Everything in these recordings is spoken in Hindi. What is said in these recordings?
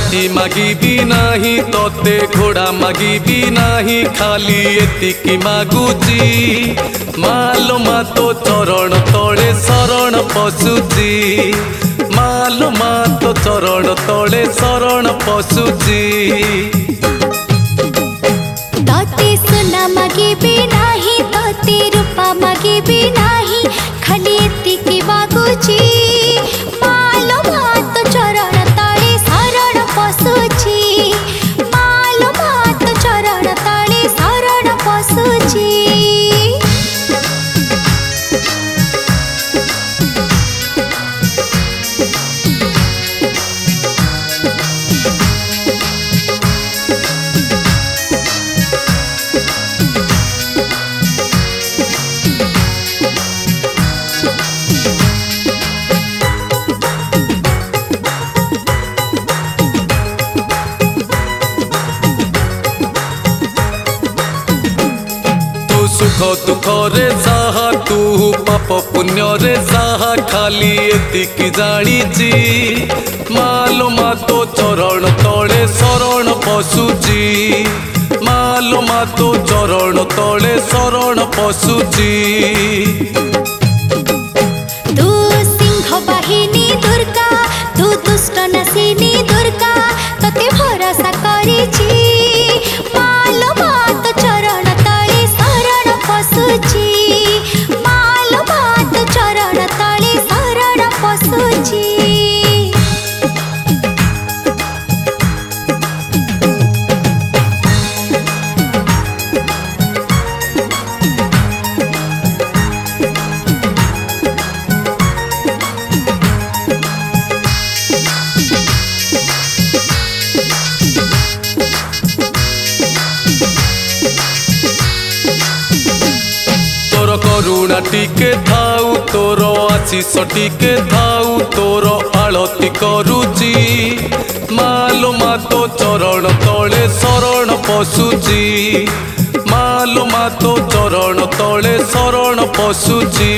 हाथी मागिबी नाही तोते घोड़ा मागिबी नाही खाली एतिकी मागुची मालो मा तो चरण तले शरण पशुची मालो मा तो चरण तले शरण पशुची तोते सुना मागिबी नाही तोते रूपा मागिबी नाही खाली एतिकी मागुची मालो मा तो चरण तले शरण पशुची मालो मा तो चरण तले शरण पशुची सुख दुख रे साहा तू पाप पुण्य रे साहा खाली एतिकी जानिची मालो मा तो चरण तले शरण पशुची मालो मा तो चरण तले शरण पशुची तू सिंह बाहिनी दुर्गा तू दुष्ट नासिनी दुर्गा तते भरोसा करिची मालो मा तो चरण तले शरण पशुची मालो मा तो चरण तले शरण पशुची तोर करुणा टिके थाउ तोर आशीष टिके थाउ तोर आलती करुची मालो मा तो चरण तले शरण पशुची मालो मा तो चरण तले शरण पशुची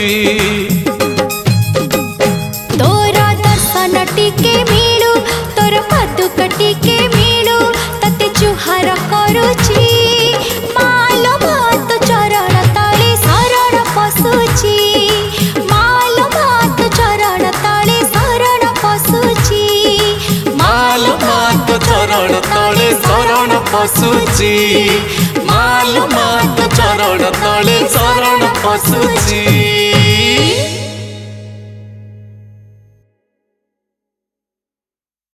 तोर दर्शन टिके मिलू तोर पादुक टिके मिलू तते जुहार करुची मालो मा तो चरण तले शरण पशुची मालो मा तो चरण तले शरण पशुची मालो मा तो चरण तले शरण पशुची मालो मा तो चरण तले शरण पशुची।